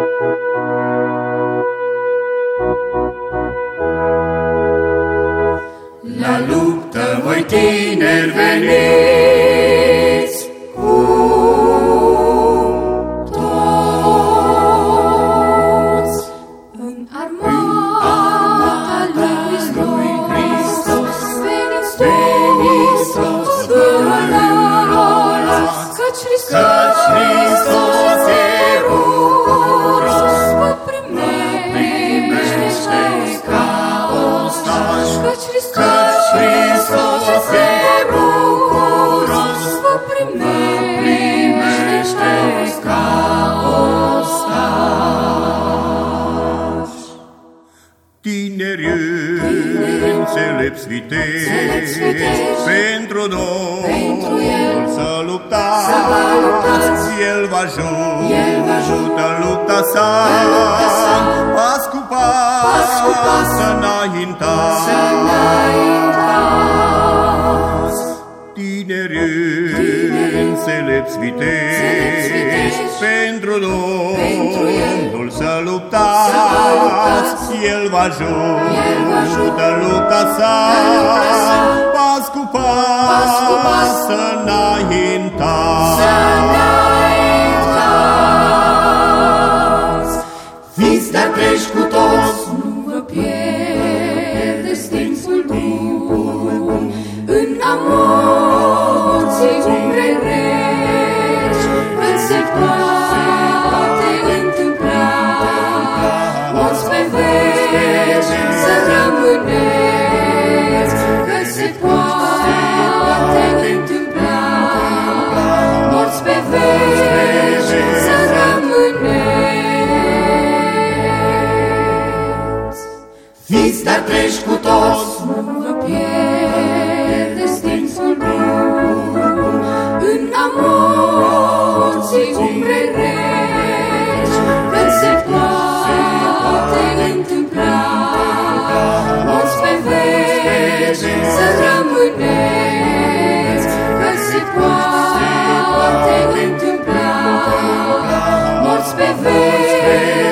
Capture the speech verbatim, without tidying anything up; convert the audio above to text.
La luptă, voi tineri, veniți cu toți în armata lui Hristos. Veniți toți, vărați, căci Hristos e bucuros, vă primește ca ostași, căci Hristos e bucuros, vă primește ca ostași. Tineri înțelepți viteți, pentru Domnul să luptați, El vă ajută în lupta sa, pas cu pas să înaintați. Tineri înțelepți viteți, pentru Domnul să luptați, El vă ajută în lupta sa, pas cu pas să înaintați. Fiți dar treji cu toți, Nu vă pierdeți timpul bun în amorții umbrei reci, când se poate întâmpla morți pe veci să rămâneți, când se poate întâmpla morți pe veci să rămâneți. fiți dar treji cu toți, Nu vă pierdeți timpul bun în amorții umbrei reci, când se poate întâmpla morți pe veci să rămâneți, când se poate întâmpla morți pe veci